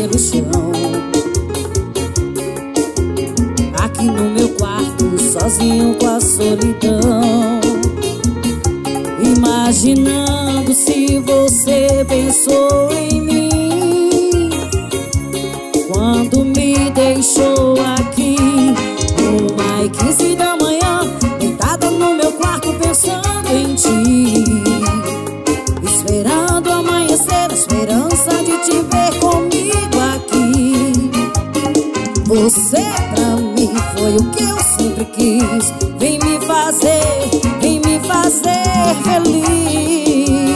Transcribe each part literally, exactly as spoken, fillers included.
pelo chão. Aqui no meu quarto, sozinho com a solidão, imaginando se você pensou em mim quando me deixou aqui. Uma e quinze da manhã, deitada no meu quarto pensando em ti, esperando amanhecer, a esperança de te ver comigo aqui. Você pra mim foi o que eu sempre quis. Vem me fazer, vem me fazer feliz.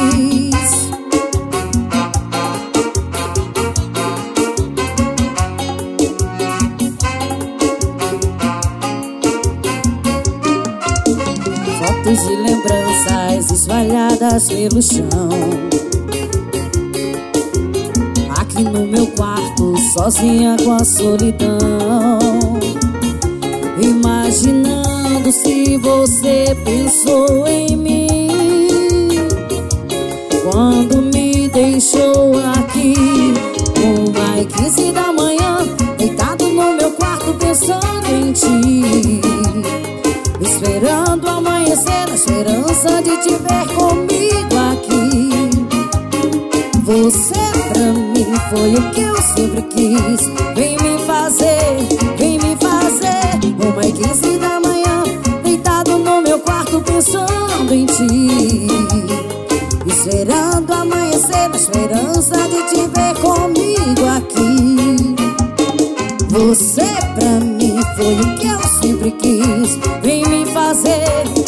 Fotos e lembranças espalhadas pelo chão. Aqui no meu quarto, sozinha com a solidão, imaginando se você pensou em mim quando me deixou aqui. Uma e quinze da manhã, deitado no meu quarto pensando em ti, esperando amanhecer, a esperança de te ver comigo aqui. Você pra mim foi o que eu sempre quis. Vem me fazer, vem me fazer. Uma e quinze da manhã, deitado no meu quarto pensando em ti, esperando amanhecer, a esperança de te ver comigo aqui. Você pra mim foi o que eu sempre quis. Vem me fazer,